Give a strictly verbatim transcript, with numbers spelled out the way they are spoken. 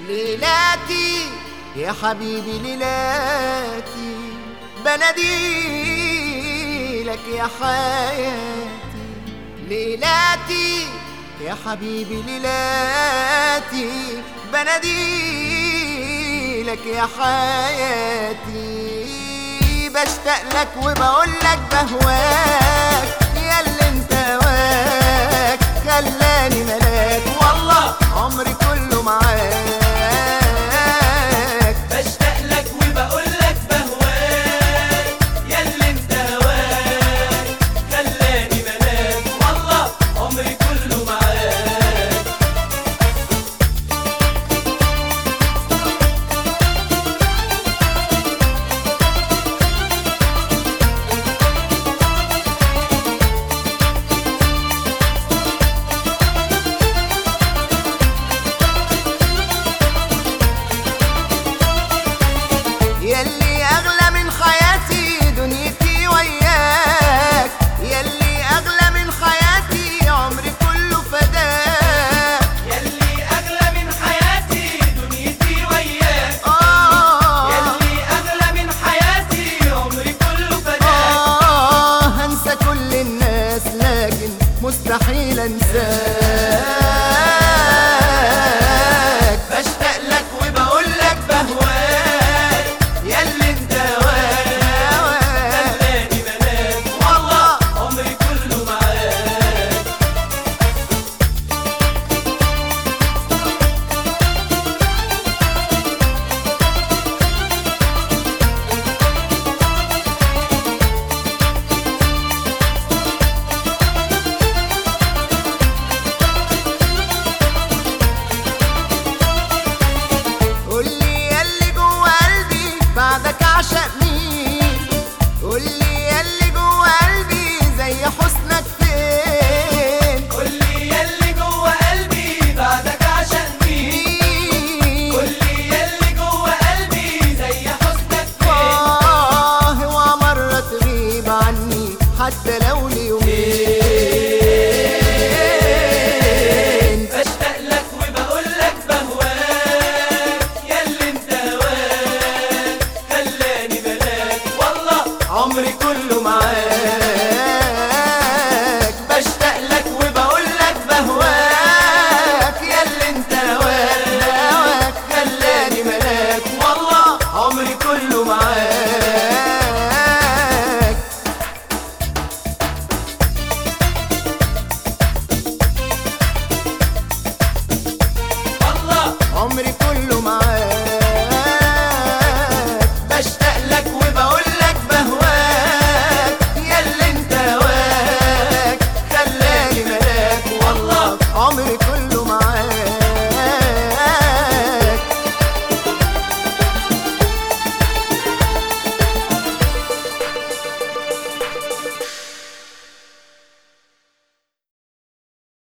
ليلاتي يا حبيبي ليلاتي بناديلك يا حياتي. ليلاتي يا حبيبي ليلاتي بناديلك يا حياتي. بشتاق لك وبقولك بهواك ياللي انت هواك خلاني ملاك والله عمري كله معاك. بشتاق لك وبقولك بهواك ياللي انت هواك خلاني ملاك والله عمري كله معاك. ياللي أغلى من حياتي دنيتي وياك، ياللي أغلى من حياتي عمري كله فداك. ياللي أغلى من حياتي دنيتي وياك، آه ياللي أغلى من حياتي عمري كله فداك. آه هنسى كل الناس لكن مستحيل أنساك. بشتاق لك وبقولك بهواك ياللي انت هواك خلاني ملاك والله عمري كله معاك. قولي ياللي جوا قلبي بعدك عشق مين، قولي ياللي جوا قلبي زي حسنك فين. قولي ياللي جوا قلبي بعدك عشان مين، قولي ياللي جوا قلبي زي حسنك فين. آه اوعى مرة تغيب عني حتى لو ليومين. بشتاق لك وبقولك بهواك ياللي انت هواك خلاني ملاك والله عمري كله